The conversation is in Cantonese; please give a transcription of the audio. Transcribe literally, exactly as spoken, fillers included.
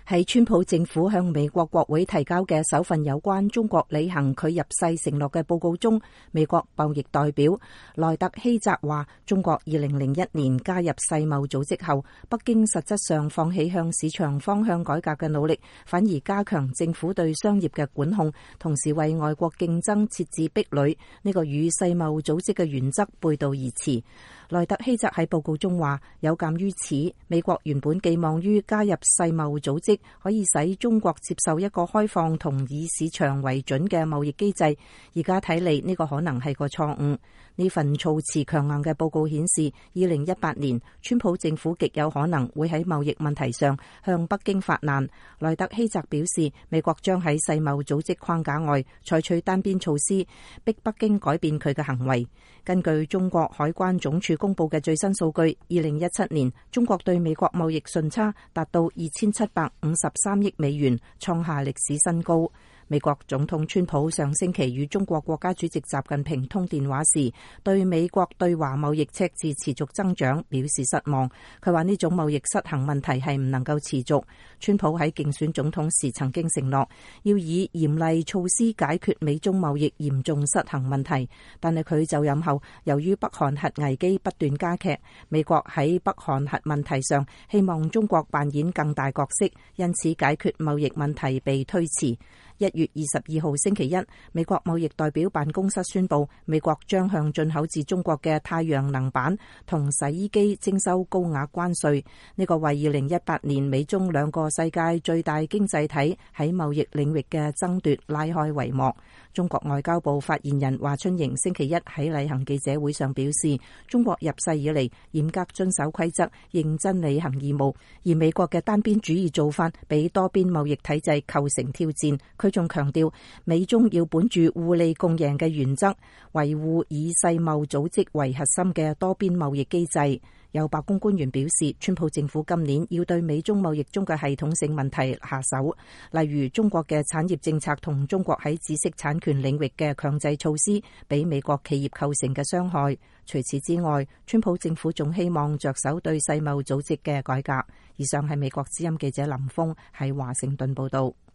喺川普政府向美國國會提交嘅首份有關中國履行佢入世承諾嘅報告中，美國貿易代表萊特希澤話，中國二零零一年加入世貿組織後，北京實質上放棄向市場方向改革嘅努力，反而加強政府對商業嘅管控，同時為外國競爭設置壁壘，呢個與世貿組織嘅原則背道而馳。萊特希澤喺報告中話，有鑑於此，美國原本寄望於加入世貿組織可以使中國接受一個開放同以市場為準嘅貿易機制，而家睇嚟呢個可能係個錯誤。呢份措辭強硬嘅報告顯示，二零一八年川普政府極有可能會喺貿易問題上向北京發難。萊特希澤表示，美國將喺世貿組織框架外採取單邊措施，逼北京改變佢嘅行為。根據中國海關總署公布嘅最新數據，二零一七年中國對美國貿易順差達到二千七百五十三億美元，創下歷史新高。美國總統川普上星期與中國國家主席習近平通電話時，對美國對華貿易赤字持續增長表示失望。佢話呢種貿易失衡問題係唔能夠持續。川普喺競選總統時曾經承諾要以嚴厲措施解決美中貿易嚴重失衡問題，但係佢就任後，由於北韓核危機不斷加劇，美國喺北韓核問題上希望中國扮演更大角色，因此解決貿易問題被推遲。一月二十二號星期一，美國貿易代表辦公室宣布，美國將向進口自中國嘅太陽能板同洗衣機徵收高額關稅。呢個為二零一八年美中兩個世界最大經濟體喺貿易領域嘅爭奪拉開帷幕。中國外交部發言人華春瑩星期一喺例行記者會上表示，中國入世以嚟嚴格遵守規則，認真履行義務，而美國嘅單邊主義做法俾多邊貿易體制構成挑戰。佢仲強調，美中要本住互利共贏嘅原則，維護以世貿組織為核心嘅多邊貿易機制。有白宮官員表示，川普政府今年要對美中貿易中嘅系統性問題下手，例如中國嘅產業政策同中國喺知識產權領域嘅強制措施，俾美國企業構成嘅傷害。除此之外，川普政府仲希望着手對世貿組織嘅改革。以上係美國之音記者林峰喺華盛頓報道。